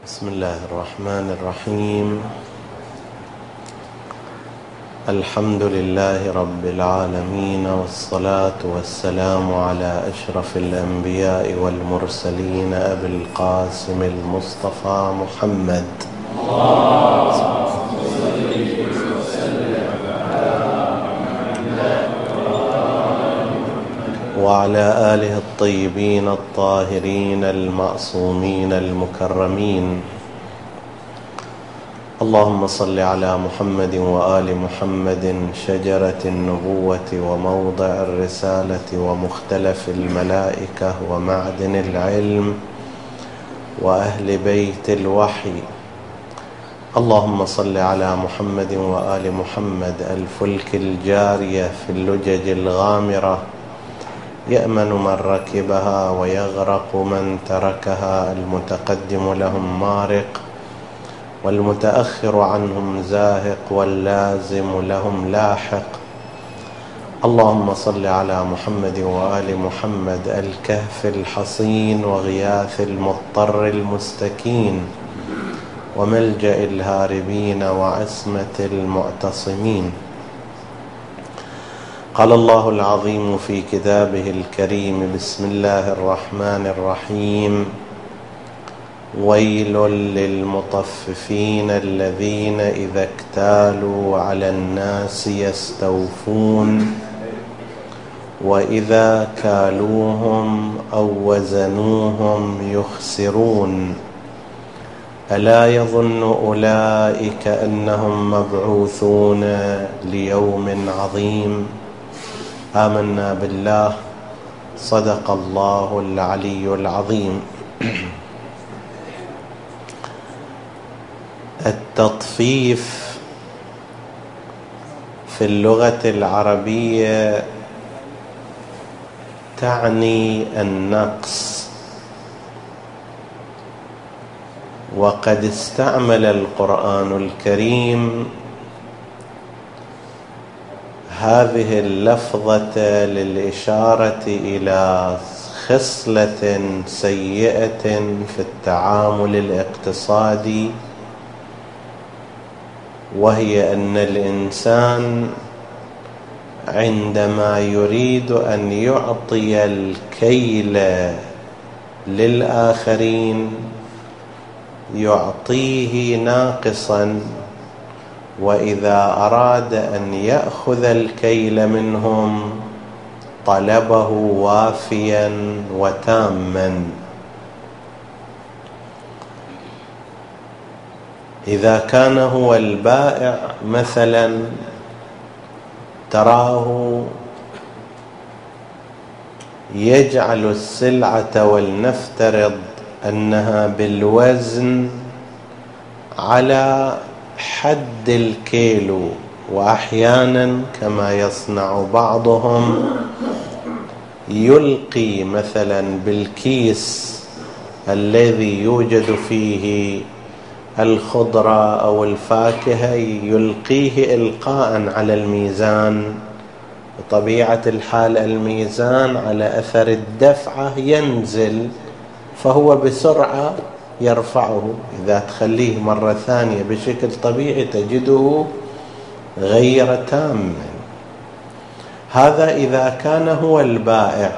بسم الله الرحمن الرحيم. الحمد لله رب العالمين، والصلاة والسلام على أشرف الأنبياء والمرسلين أبي القاسم المصطفى محمد وعلى آله الطيبين الطاهرين المعصومين المكرمين. اللهم صل على محمد وآل محمد، شجرة النبوة وموضع الرسالة ومختلف الملائكة ومعدن العلم وأهل بيت الوحي. اللهم صل على محمد وآل محمد، الفلك الجارية في اللجج الغامرة، يأمن من ركبها ويغرق من تركها، المتقدم لهم مارق والمتأخر عنهم زاهق واللازم لهم لاحق. اللهم صل على محمد وآل محمد، الكهف الحصين وغياث المضطر المستكين وملجأ الهاربين وعصمة المعتصمين. قال الله العظيم في كتابه الكريم: بسم الله الرحمن الرحيم. ويل للمطففين الذين إذا اكتالوا على الناس يستوفون وإذا كالوهم أو وزنوهم يخسرون. ألا يظن أولئك أنهم مبعوثون ليوم عظيم. آمنا بالله، صدق الله العلي العظيم. التطفيف في اللغة العربية تعني النقص، وقد استعمل القرآن الكريم هذه اللفظة للإشارة إلى خصلة سيئة في التعامل الاقتصادي، وهي أن الإنسان عندما يريد أن يعطي الكيل للآخرين يعطيه ناقصا، وإذا أراد أن يأخذ الكيل منهم طلبه وافيا وتاما. إذا كان هو البائع مثلا تراه يجعل السلعة، ولنفترض أنها بالوزن على حد الكيلو، وأحيانا كما يصنع بعضهم يلقي مثلا بالكيس الذي يوجد فيه الخضرة أو الفاكهة يلقيه إلقاء على الميزان. بطبيعة الحال الميزان على أثر الدفعة ينزل، فهو بسرعة يرفعه. إذا تخليه مرة ثانية بشكل طبيعي تجده غير تام. هذا إذا كان هو البائع.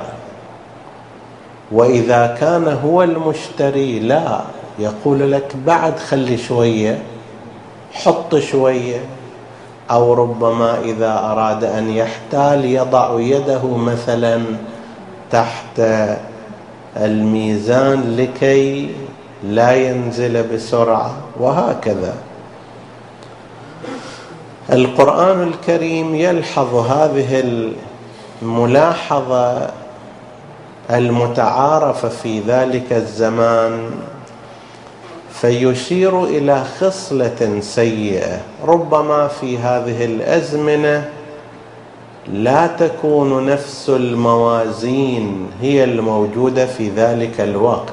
وإذا كان هو المشتري لا، يقول لك بعد خلي شوية، حط شوية. أو ربما إذا أراد أن يحتال يضع يده مثلا تحت الميزان لكي لا ينزل بسرعة، وهكذا. القرآن الكريم يلحظ هذه الملاحظة المتعارفة في ذلك الزمان، فيشير إلى خصلة سيئة ربما في هذه الأزمنة لا تكون نفس الموازين هي الموجودة في ذلك الوقت.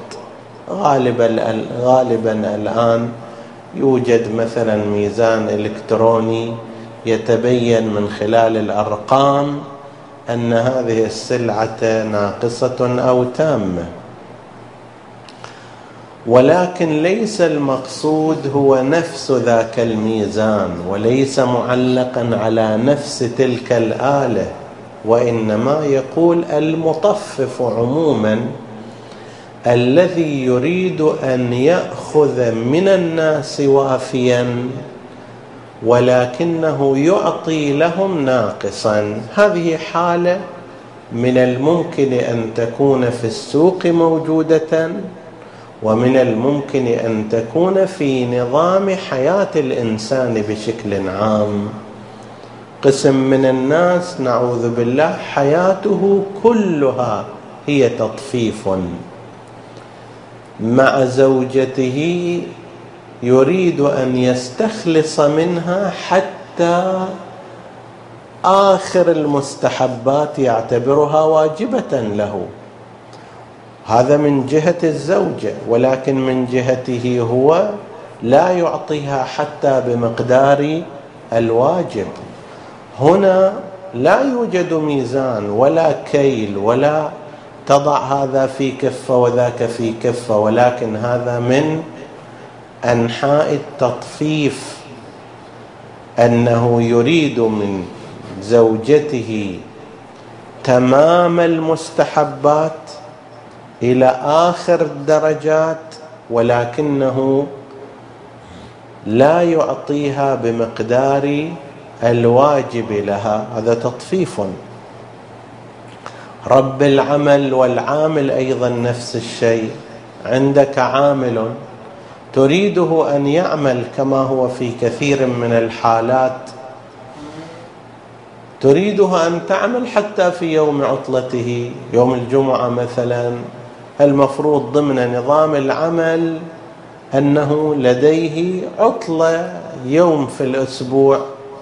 غالبا الآن يوجد مثلا ميزان إلكتروني يتبين من خلال الأرقام أن هذه السلعة ناقصة أو تامة. ولكن ليس المقصود هو نفس ذاك الميزان، وليس معلقا على نفس تلك الآلة، وإنما يقول المطفف عموما الذي يريد أن يأخذ من الناس وافيا ولكنه يعطي لهم ناقصا. هذه حالة من الممكن أن تكون في السوق موجودة، ومن الممكن أن تكون في نظام حياة الإنسان بشكل عام. قسم من الناس نعوذ بالله حياته كلها هي تطفيف مع زوجته، يريد أن يستخلص منها حتى آخر المستحبات يعتبرها واجبة له. هذا من جهة الزوجة، ولكن من جهته هو لا يعطيها حتى بمقدار الواجب. هنا لا يوجد ميزان ولا كيل، ولا تضع هذا في كفة وذاك في كفة، ولكن هذا من أنحاء التطفيف، أنه يريد من زوجته تمام المستحبات إلى آخر الدرجات، ولكنه لا يعطيها بمقدار الواجب لها. هذا تطفيف. رب العمل والعامل أيضا نفس الشيء. عندك عامل تريده أن يعمل كما هو في كثير من الحالات، تريده أن تعمل حتى في يوم عطلته، يوم الجمعة مثلا، المفروض ضمن نظام العمل أنه لديه عطلة يوم في الأسبوع.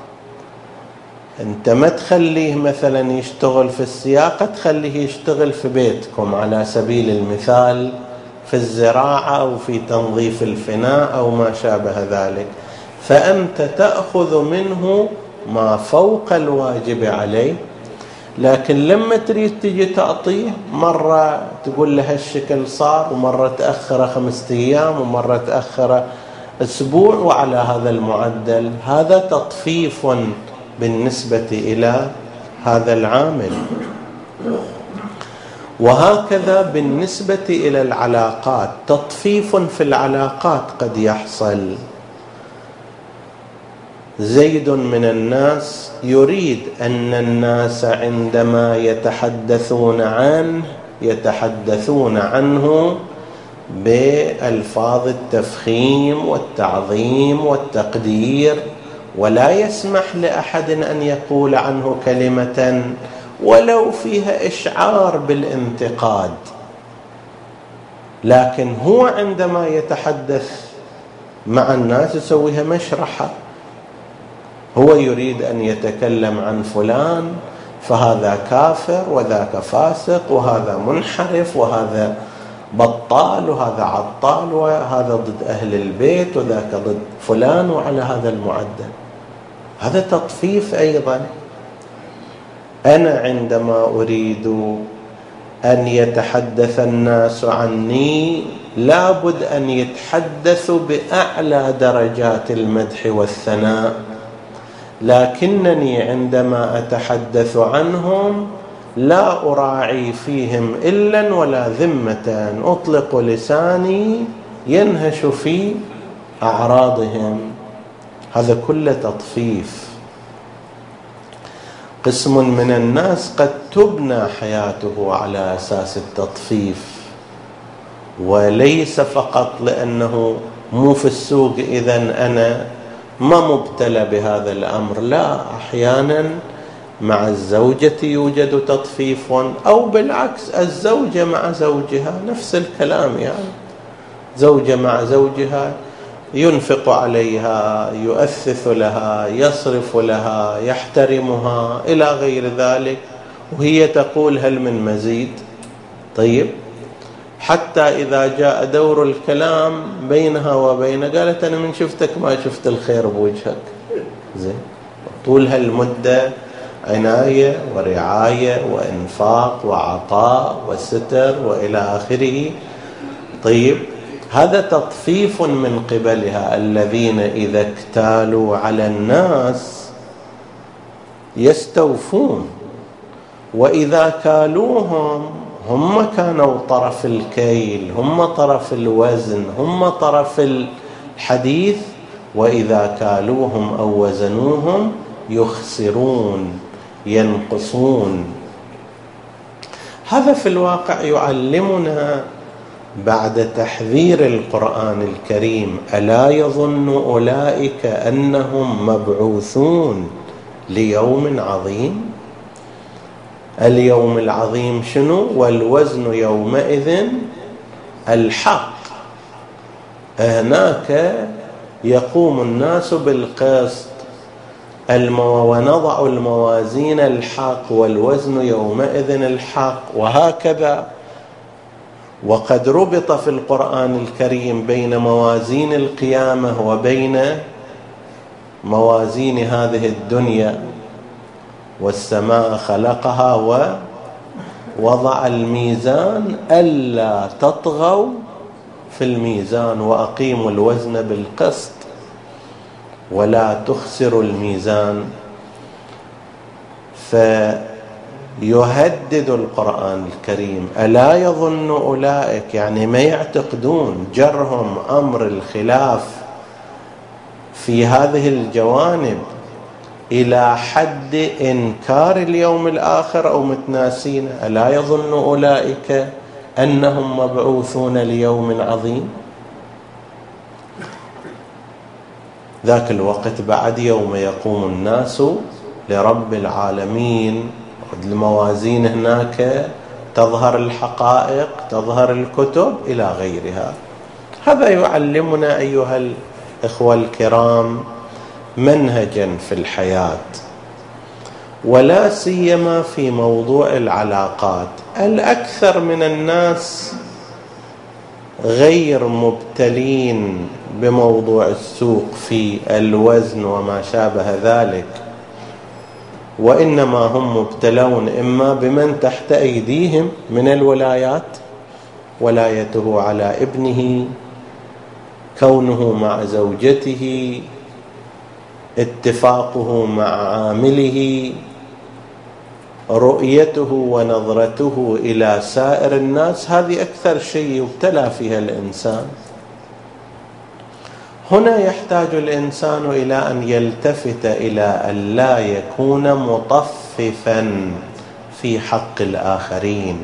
أنت ما تخليه مثلا يشتغل في السياقة، تخليه يشتغل في بيتكم على سبيل المثال في الزراعة أو في تنظيف الفناء أو ما شابه ذلك، فأنت تأخذ منه ما فوق الواجب عليه. لكن لما تريد تجي تعطيه، مرة تقول له هالشكل صار، ومرة تأخر 5 أيام، ومرة تأخر أسبوع، وعلى هذا المعدل. هذا تطفيف بالنسبة إلى هذا العامل. وهكذا بالنسبة إلى العلاقات، تطفيف في العلاقات قد يحصل. زيد من الناس يريد أن الناس عندما يتحدثون عنه بألفاظ التفخيم والتعظيم والتقدير، ولا يسمح لأحد أن يقول عنه كلمة ولو فيها إشعار بالانتقاد. لكن هو عندما يتحدث مع الناس يسويها مشرحة. هو يريد أن يتكلم عن فلان، فهذا كافر وذاك فاسق وهذا منحرف وهذا بطال وهذا عطال وهذا ضد أهل البيت وذاك ضد فلان، وعلى هذا المعدل. هذا تطفيف أيضا. أنا عندما أريد أن يتحدث الناس عني لابد أن يتحدثوا بأعلى درجات المدح والثناء، لكنني عندما أتحدث عنهم لا أراعي فيهم إلا ولا ذمة، أطلق لساني ينهش في أعراضهم. هذا كله تطفيف. قسم من الناس قد تبنى حياته على أساس التطفيف، وليس فقط لأنه مو في السوق إذن أنا ما مبتلى بهذا الأمر، لا، أحيانا مع الزوجة يوجد تطفيف، أو بالعكس الزوجة مع زوجها نفس الكلام. يعني زوجة مع زوجها ينفق عليها، يؤثث لها، يصرف لها، يحترمها إلى غير ذلك، وهي تقول هل من مزيد؟ طيب، حتى إذا جاء دور الكلام بينها وبينه قالت أنا من شفتك ما شفت الخير بوجهك. زين، طول هالمدة عناية ورعاية وإنفاق وعطاء وستر وإلى آخره. طيب، هذا تطفيف من قبلها. الذين إذا اكتالوا على الناس يستوفون، وإذا كالوهم هم كانوا طرف الكيل، هم طرف الوزن، هم طرف الحديث، وإذا كالوهم أو وزنوهم يخسرون، ينقصون. هذا في الواقع يعلمنا بعد تحذير القرآن الكريم: ألا يظن أولئك أنهم مبعوثون ليوم عظيم؟ اليوم العظيم شنو؟ والوزن يومئذ الحق. هناك يقوم الناس بالقسط، ونضع الموازين الحق والوزن يومئذ الحق، وهكذا. وقد ربط في القرآن الكريم بين موازين القيامة وبين موازين هذه الدنيا. والسماء خلقها ووضع الميزان ألا تطغوا في الميزان وأقيموا الوزن بالقسط ولا تخسروا الميزان. فيهدد القرآن الكريم: ألا يظن أولئك، يعني ما يعتقدون، جرهم أمر الخلاف في هذه الجوانب إلى حد إنكار اليوم الآخر أو متناسين. ألا يظن أولئك أنهم مبعوثون ليوم عظيم؟ ذاك الوقت بعد يوم يقوم الناس لرب العالمين، الموازين هناك تظهر الحقائق، تظهر الكتب إلى غيرها. هذا يعلمنا أيها الإخوة الكرام منهجا في الحياة، ولا سيما في موضوع العلاقات. الأكثر من الناس غير مبتلين بموضوع السوق في الوزن وما شابه ذلك، وإنما هم مبتلون إما بمن تحت أيديهم من الولايات، ولايته على ابنه، كونه مع زوجته، اتفاقه مع عامله، رؤيته ونظرته إلى سائر الناس. هذه أكثر شيء يبتلى فيها الإنسان. هنا يحتاج الإنسان إلى أن يلتفت إلى أن لا يكون مطففا في حق الآخرين.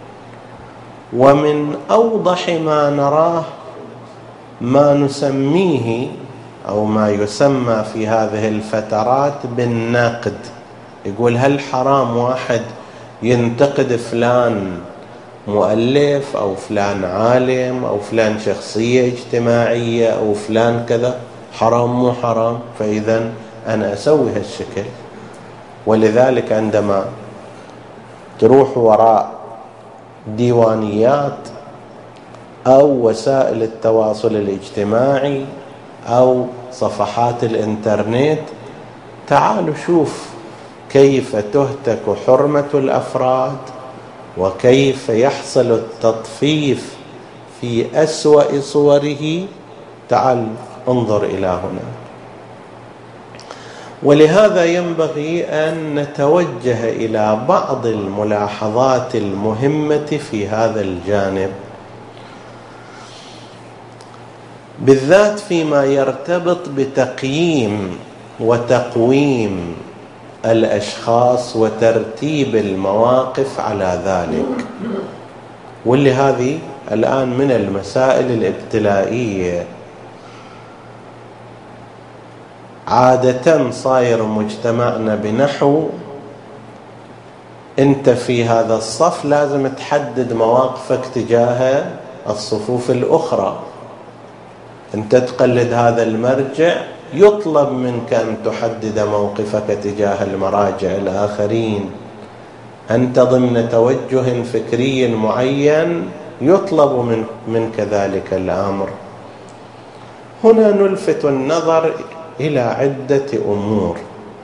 ومن أوضح ما نراه ما نسميه أو ما يسمى في هذه الفترات بالنقد. يقول: هل حرام واحد ينتقد فلان مؤلف أو فلان عالم أو فلان شخصية اجتماعية أو فلان كذا؟ حرام مو حرام؟ فإذا أنا أسوي هالشكل. ولذلك عندما تروح وراء ديوانيات أو وسائل التواصل الاجتماعي أو صفحات الإنترنت، تعالوا شوف كيف تهتك حرمة الأفراد، وكيف يحصل التطفيف في أسوأ صوره. تعال انظر إلى هنا. ولهذا ينبغي أن نتوجه إلى بعض الملاحظات المهمة في هذا الجانب، بالذات فيما يرتبط بتقييم وتقويم الأشخاص وترتيب المواقف على ذلك. واللي هذه الآن من المسائل الابتلائية. عادة صاير مجتمعنا بنحو أنت في هذا الصف لازم تحدد مواقفك تجاه الصفوف الأخرى. أنت تقلد هذا المرجع، يطلب منك أن تحدد موقفك تجاه المراجع الآخرين. أنت ضمن توجه فكري معين، يطلب منك ذلك الأمر. هنا نلفت النظر إلى عدة أمور.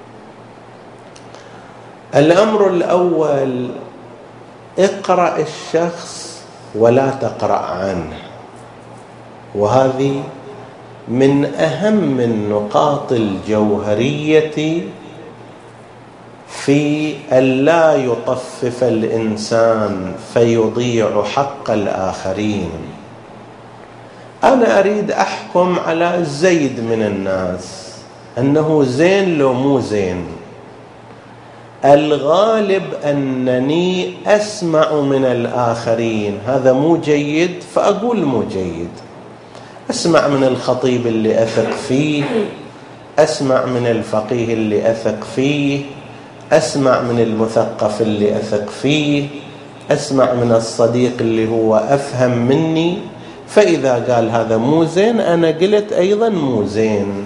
الأمر الأول: اقرأ الشخص ولا تقرأ عنه. وهذه من أهم النقاط الجوهرية في ألا يطفف الإنسان فيضيع حق الآخرين. أنا أريد أحكم على زيد من الناس أنه زين لو مو زين، الغالب أنني أسمع من الآخرين هذا مو جيد فأقول مو جيد، أسمع من الخطيب اللي أثق فيه، أسمع من الفقيه اللي أثق فيه، أسمع من المثقف اللي أثق فيه، أسمع من الصديق اللي هو أفهم مني، فإذا قال هذا مو زين أنا قلت أيضا مو زين.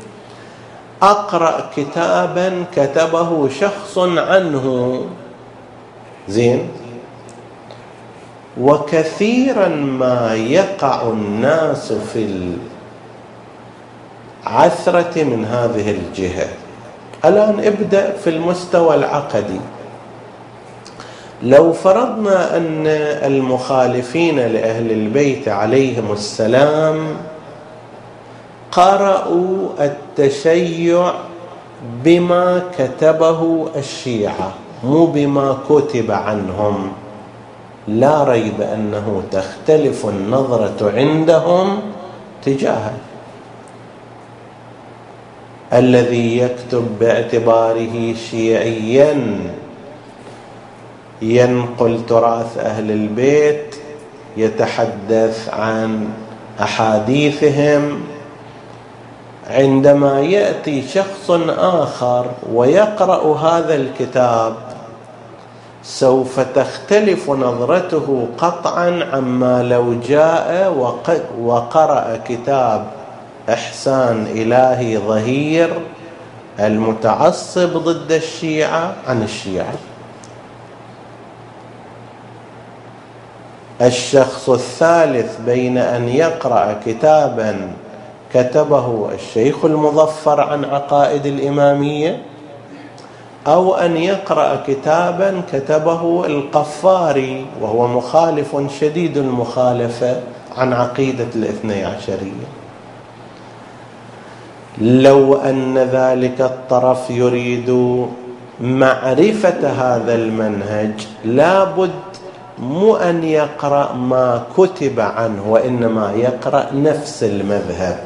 أقرأ كتابا كتبه شخص عنه زين، وكثيرا ما يقع الناس في العثرة من هذه الجهة. الآن ابدأ في المستوى العقدي. لو فرضنا أن المخالفين لأهل البيت عليهم السلام قرأوا التشيع بما كتبه الشيعة مو بما كتب عنهم، لا ريب أنه تختلف النظرة عندهم تجاهه. الذي يكتب باعتباره شيعيا ينقل تراث أهل البيت، يتحدث عن أحاديثهم، عندما يأتي شخص آخر ويقرأ هذا الكتاب سوف تختلف نظرته قطعا عما لو جاء وقرأ كتاب إحسان إلهي ظهير المتعصب ضد الشيعة عن الشيعة. الشخص الثالث بين أن يقرأ كتابا كتبه الشيخ المظفر عن عقائد الإمامية أو أن يقرأ كتابا كتبه القفاري وهو مخالف شديد المخالفة عن عقيدة الاثني عشرية، لو أن ذلك الطرف يريد معرفة هذا المنهج لابد مو أن يقرأ ما كتب عنه وإنما يقرأ نفس المذهب،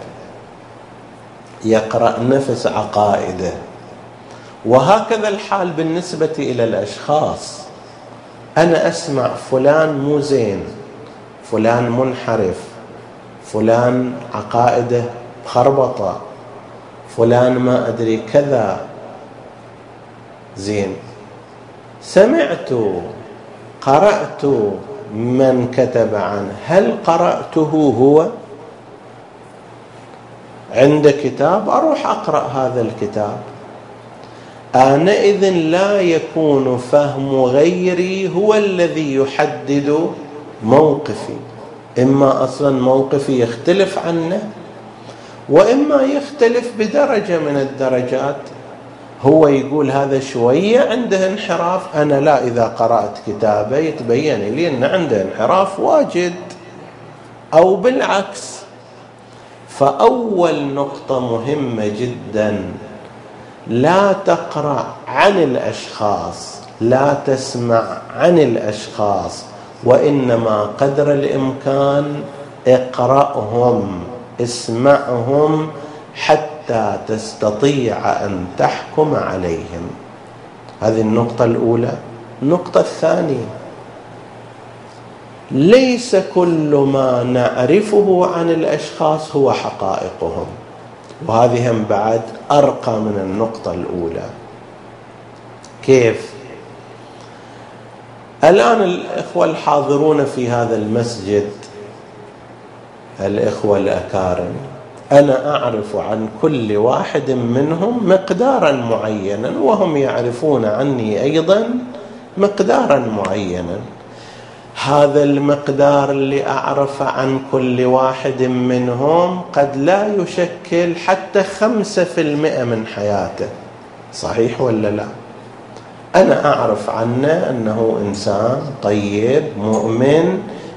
يقرأ نفس عقائده. وهكذا الحال بالنسبة إلى الأشخاص. أنا أسمع فلان مو زين، فلان منحرف، فلان عقائده خربطة، فلان ما أدري كذا زين، سمعت قرأت من كتب عنه، هل قرأته هو؟ عند كتاب أروح أقرأ هذا الكتاب، آنئذ لا يكون فهم غيري هو الذي يحدد موقفي، إما أصلا موقفي يختلف عنه وإما يختلف بدرجة من الدرجات. هو يقول هذا شوية عنده انحراف، أنا لا، إذا قرأت كتابه يتبين لي أن عنده انحراف واجد أو بالعكس. فأول نقطة مهمة جدا، لا تقرأ عن الأشخاص، لا تسمع عن الأشخاص، وإنما قدر الإمكان اقرأهم، اسمعهم حتى تستطيع أن تحكم عليهم. هذه النقطة الأولى. النقطة الثانية، ليس كل ما نعرفه عن الأشخاص هو حقائقهم، وهذه هم بعد أرقى من النقطة الأولى. كيف؟ الآن الإخوة الحاضرون في هذا المسجد، الإخوة الأكارم، أنا أعرف عن كل واحد منهم مقدارا معينا، وهم يعرفون عني أيضا مقدارا معينا. هذا المقدار اللي أعرف عن كل واحد منهم قد لا يشكل حتى 5% من حياته، صحيح ولا لا؟ أنا أعرف عنه أنه إنسان طيب مؤمن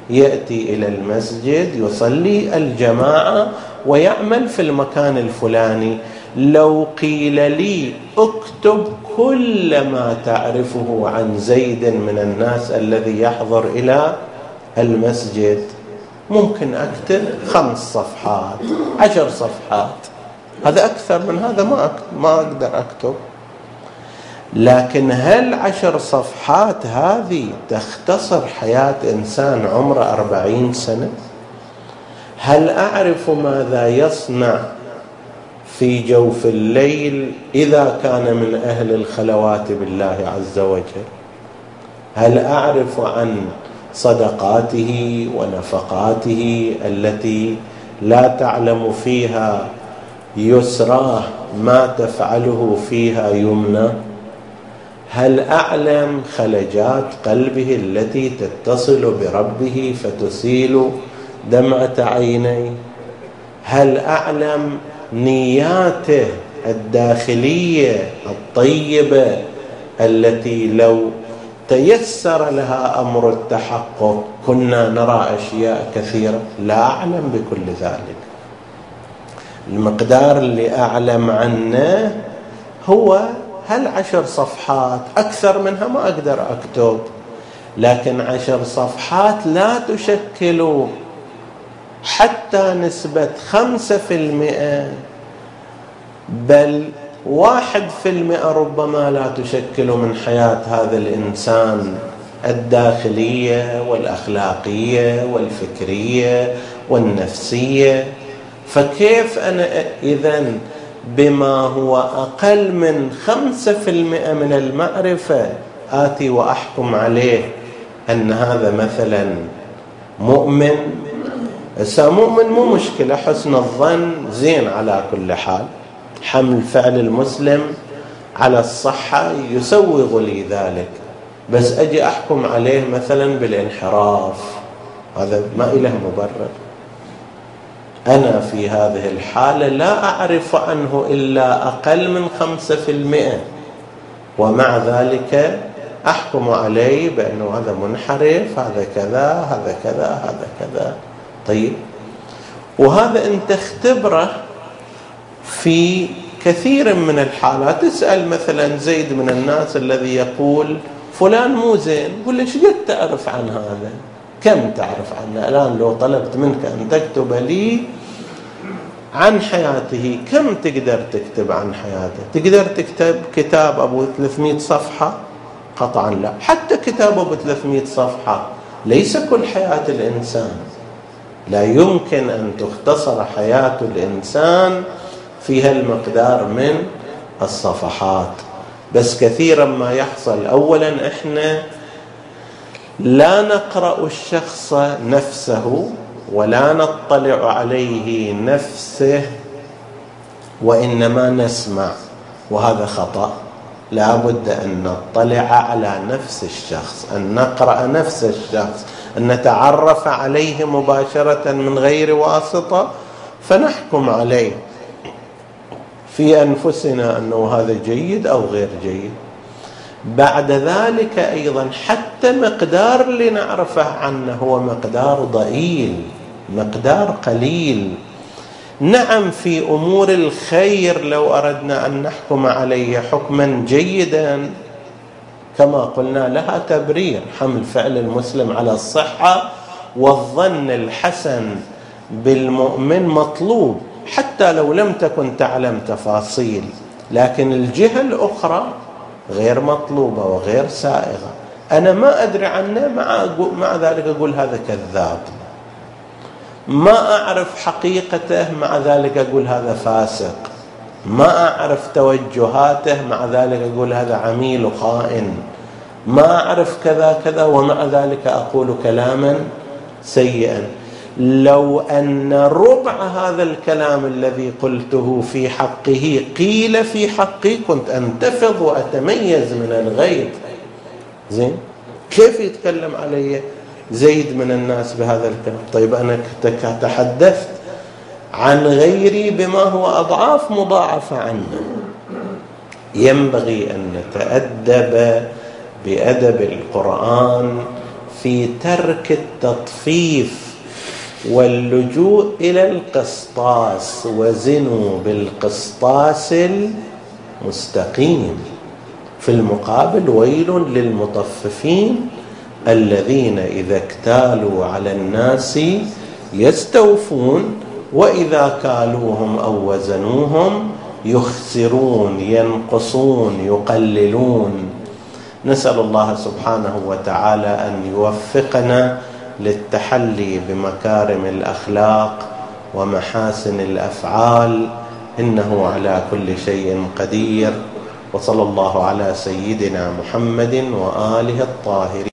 يأتي إلى المسجد يصلي الجماعة ويعمل في المكان الفلاني. لو قيل لي اكتب كل ما تعرفه عن زيد من الناس الذي يحضر إلى المسجد، ممكن أكتب 5 صفحات 10 صفحات، هذا أكثر من هذا ما أقدر أكتب. لكن هل 10 صفحات هذه تختصر حياة إنسان عمره 40 سنة؟ هل أعرف ماذا يصنع في جوف الليل إذا كان من أهل الخلوات بالله عز وجل؟ هل أعرف عن صدقاته ونفقاته التي لا تعلم فيها يسراه ما تفعله فيها يمنى؟ هل أعلم خلجات قلبه التي تتصل بربه فتسيل دمعة عينيه؟ هل أعلم نياته الداخلية الطيبة التي لو تيسر لها أمر التحقق كنا نرى أشياء كثيرة؟ لا أعلم بكل ذلك. المقدار اللي أعلم عنه هو هل 10 صفحات، أكثر منها ما أقدر أكتب. لكن 10 صفحات لا تشكل حتى نسبة 5%، بل 1% ربما لا تشكل من حياة هذا الإنسان الداخلية والأخلاقية والفكرية والنفسية. فكيف أنا إذن بما هو أقل من 5% من المعرفة آتي وأحكم عليه أن هذا مثلا مؤمن؟ مؤمن مو مشكلة، حسن الظن زين على كل حال، حمل فعل المسلم على الصحة يسوغ لي ذلك، بس أجي أحكم عليه مثلا بالانحراف، هذا ما إله مبرر. أنا في هذه الحالة لا أعرف عنه إلا أقل من 5%، ومع ذلك أحكم عليه بأنه هذا منحرف، هذا كذا، هذا كذا، هذا كذا. طيب، وهذا أنت اختبره في كثير من الحالات. تسأل مثلا زيد من الناس الذي يقول فلان مو زين، يقول لي شقد تعرف عن هذا؟ كم تعرف عنه؟ الآن لو طلبت منك أن تكتب لي عن حياته، كم تقدر تكتب عن حياته؟ تقدر تكتب كتاب أبو 300 صفحة؟ قطعا لا. حتى كتاب أبو 300 صفحة ليس كل حياة الإنسان، لا يمكن أن تختصر حياة الإنسان فيها المقدار من الصفحات. بس كثيرا ما يحصل، أولا إحنا لا نقرأ الشخص نفسه ولا نطلع عليه نفسه، وإنما نسمع، وهذا خطأ. لا بد أن نطلع على نفس الشخص، أن نقرأ نفس الشخص، أن نتعرف عليه مباشرة من غير واسطة، فنحكم عليه في أنفسنا أنه هذا جيد أو غير جيد. بعد ذلك أيضا حتى مقدار اللي نعرفه عنه هو مقدار ضئيل، مقدار قليل. نعم في أمور الخير لو أردنا أن نحكم عليه حكما جيدا كما قلنا لها تبرير، حمل فعل المسلم على الصحة، والظن الحسن بالمؤمن مطلوب حتى لو لم تكن تعلم تفاصيل، لكن الجهة الأخرى غير مطلوبة وغير سائغة. أنا ما أدري عنه، مع ذلك أقول هذا كذاب، ما أعرف حقيقته مع ذلك أقول هذا فاسق، ما أعرف توجهاته مع ذلك أقول هذا عميل وخائن، ما أعرف كذا كذا ومع ذلك أقول كلاما سيئا. لو أن ربع هذا الكلام الذي قلته في حقه قيل في حقي كنت أنتفض وأتميز من الغير. زين، كيف يتكلم علي زيد من الناس بهذا الكلام؟ طيب أنا تحدثت عن غيري بما هو أضعاف مضاعفة عنه. ينبغي أن نتأدب بأدب القرآن في ترك التطفيف واللجوء إلى القسطاس. وزنوا بالقسطاس المستقيم. في المقابل ويل للمطففين الذين إذا اكتالوا على الناس يستوفون وإذا كالوهم أو وزنوهم يخسرون، ينقصون، يقللون. نسأل الله سبحانه وتعالى أن يوفقنا للتحلي بمكارم الأخلاق ومحاسن الأفعال، إنه على كل شيء قدير. وصلى الله على سيدنا محمد وآله الطاهرين.